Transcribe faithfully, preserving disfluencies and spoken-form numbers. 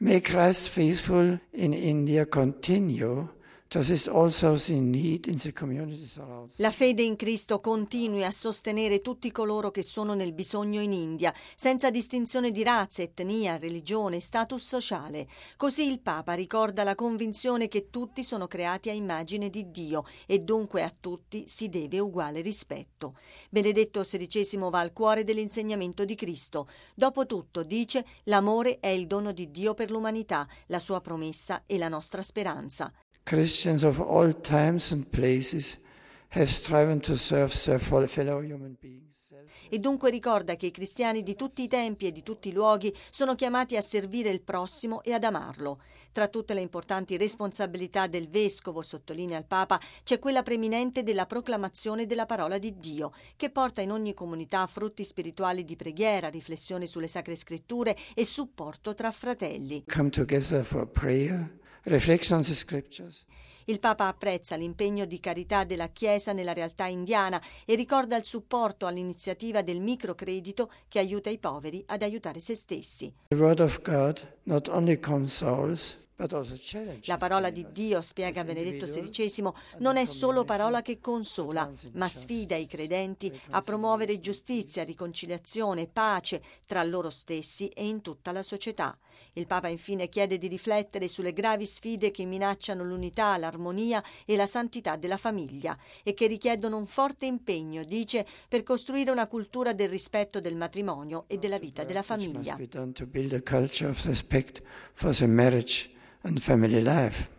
May Christ's faithful in India continue. Das ist also the need in the communities around. La fede in Cristo continui a sostenere tutti coloro che sono nel bisogno in India, senza distinzione di razza, etnia, religione, status sociale. Così il Papa ricorda la convinzione che tutti sono creati a immagine di Dio e dunque a tutti si deve uguale rispetto. Benedetto sedicesimo va al cuore dell'insegnamento di Cristo. Dopotutto, dice, l'amore è il dono di Dio per l'umanità, la sua promessa e la nostra speranza. Christians of all times and places have striven to serve their fellow human beings. E dunque ricorda che i cristiani di tutti i tempi e di tutti i luoghi sono chiamati a servire il prossimo e ad amarlo. Tra tutte le importanti responsabilità del vescovo, sottolinea il Papa, c'è quella preminente della proclamazione della parola di Dio, che porta in ogni comunità frutti spirituali di preghiera, riflessione sulle sacre scritture e supporto tra fratelli. Come together for prayer. Reflection on the scriptures. Il Papa apprezza l'impegno di carità della Chiesa nella realtà indiana e ricorda il supporto all'iniziativa del microcredito che aiuta i poveri ad aiutare se stessi. The word of God not only consoles, but also challenges. La parola di Dio, spiega Benedetto sedicesimo, non è solo parola che consola, ma sfida i credenti a promuovere giustizia, riconciliazione, pace tra loro stessi e in tutta la società. Il Papa infine chiede di riflettere sulle gravi sfide che minacciano l'unità, l'armonia e la santità della famiglia e che richiedono un forte impegno, dice, per costruire una cultura del rispetto del matrimonio e della vita della famiglia. And family life.